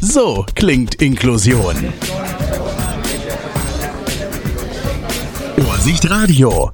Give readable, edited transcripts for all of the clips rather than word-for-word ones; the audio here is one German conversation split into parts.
So klingt Inklusion. Vorsicht Radio.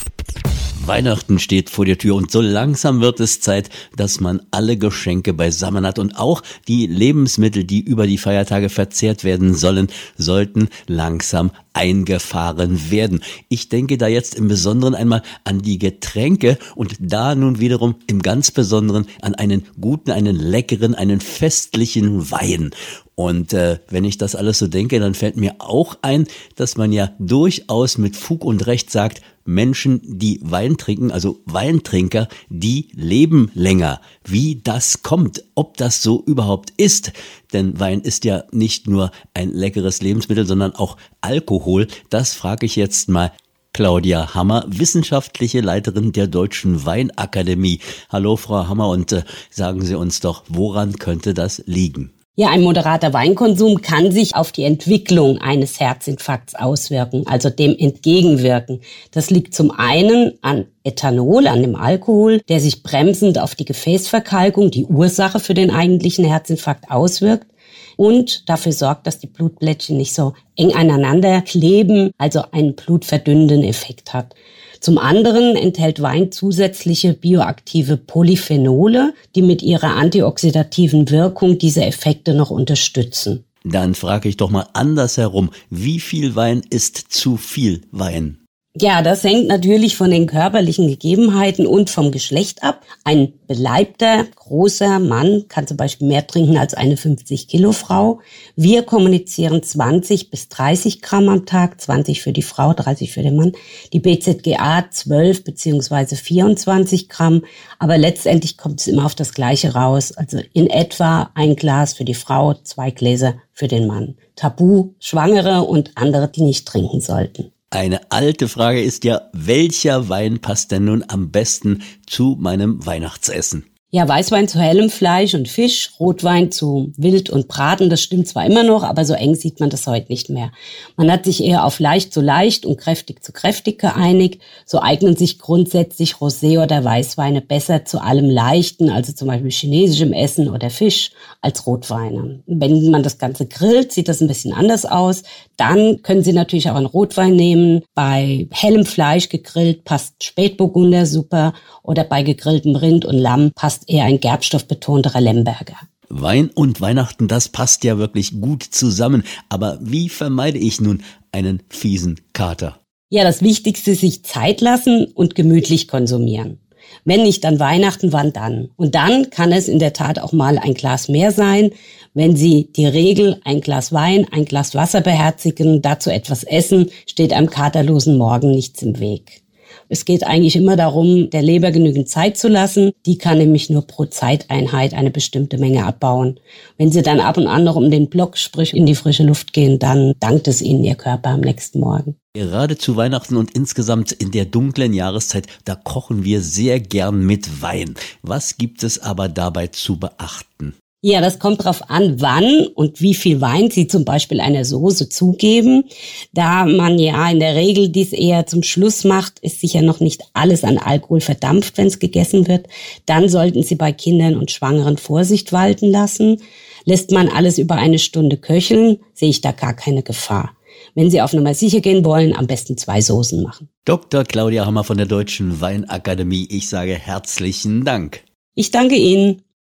Weihnachten steht vor der Tür und so langsam wird es Zeit, dass man alle Geschenke beisammen hat und auch die Lebensmittel, die über die Feiertage verzehrt werden sollen, sollten langsam eingefahren werden. Ich denke da jetzt im Besonderen einmal an die Getränke und da nun wiederum im ganz Besonderen an einen guten, einen leckeren, einen festlichen Wein. Und wenn ich das alles so denke, dann fällt mir auch ein, dass man ja durchaus mit Fug und Recht sagt, Menschen, die Wein trinken, also Weintrinker, die leben länger. Wie das kommt, ob das so überhaupt ist, denn Wein ist ja nicht nur ein leckeres Lebensmittel, sondern auch Alkohol. Das frage ich jetzt mal Claudia Hammer, wissenschaftliche Leiterin der Deutschen Weinakademie. Hallo Frau Hammer und sagen Sie uns doch, woran könnte das liegen? Ja, ein moderater Weinkonsum kann sich auf die Entwicklung eines Herzinfarkts auswirken, also dem entgegenwirken. Das liegt zum einen an Ethanol, an dem Alkohol, der sich bremsend auf die Gefäßverkalkung, die Ursache für den eigentlichen Herzinfarkt, auswirkt und dafür sorgt, dass die Blutplättchen nicht so eng aneinander kleben, also einen blutverdünnenden Effekt hat. Zum anderen enthält Wein zusätzliche bioaktive Polyphenole, die mit ihrer antioxidativen Wirkung diese Effekte noch unterstützen. Dann frage ich doch mal andersherum, wie viel Wein ist zu viel Wein? Ja, das hängt natürlich von den körperlichen Gegebenheiten und vom Geschlecht ab. Ein beleibter, großer Mann kann zum Beispiel mehr trinken als eine 50-Kilo-Frau. Wir kommunizieren 20 bis 30 Gramm am Tag, 20 für die Frau, 30 für den Mann. Die BZGA 12 bzw. 24 Gramm, aber letztendlich kommt es immer auf das Gleiche raus. Also in etwa ein Glas für die Frau, 2 Gläser für den Mann. Tabu, Schwangere und andere, die nicht trinken sollten. Eine alte Frage ist ja, welcher Wein passt denn nun am besten zu meinem Weihnachtsessen? Ja, Weißwein zu hellem Fleisch und Fisch, Rotwein zu Wild und Braten, das stimmt zwar immer noch, aber so eng sieht man das heute nicht mehr. Man hat sich eher auf leicht zu leicht und kräftig zu kräftig geeinigt. So eignen sich grundsätzlich Rosé oder Weißweine besser zu allem Leichten, also zum Beispiel chinesischem Essen oder Fisch, als Rotweine. Wenn man das Ganze grillt, sieht das ein bisschen anders aus. Dann können Sie natürlich auch einen Rotwein nehmen. Bei hellem Fleisch gegrillt passt Spätburgunder super oder bei gegrilltem Rind und Lamm passt eher ein gerbstoffbetonterer Lemberger. Wein und Weihnachten, das passt ja wirklich gut zusammen. Aber wie vermeide ich nun einen fiesen Kater? Ja, das Wichtigste ist sich Zeit lassen und gemütlich konsumieren. Wenn nicht an Weihnachten, wann dann? Und dann kann es in der Tat auch mal ein Glas mehr sein. Wenn Sie die Regel, ein Glas Wein, ein Glas Wasser beherzigen, dazu etwas essen, steht einem katerlosen Morgen nichts im Weg. Es geht eigentlich immer darum, der Leber genügend Zeit zu lassen. Die kann nämlich nur pro Zeiteinheit eine bestimmte Menge abbauen. Wenn Sie dann ab und an noch um den Block, sprich in die frische Luft gehen, dann dankt es Ihnen Ihr Körper am nächsten Morgen. Gerade zu Weihnachten und insgesamt in der dunklen Jahreszeit, da kochen wir sehr gern mit Wein. Was gibt es aber dabei zu beachten? Ja, das kommt drauf an, wann und wie viel Wein Sie zum Beispiel einer Soße zugeben. Da man ja in der Regel dies eher zum Schluss macht, ist sicher noch nicht alles an Alkohol verdampft, wenn es gegessen wird. Dann sollten Sie bei Kindern und Schwangeren Vorsicht walten lassen. Lässt man alles über eine Stunde köcheln, sehe ich da gar keine Gefahr. Wenn Sie auf Nummer sicher gehen wollen, am besten 2 Soßen machen. Dr. Claudia Hammer von der Deutschen Weinakademie, ich sage herzlichen Dank. Ich danke Ihnen.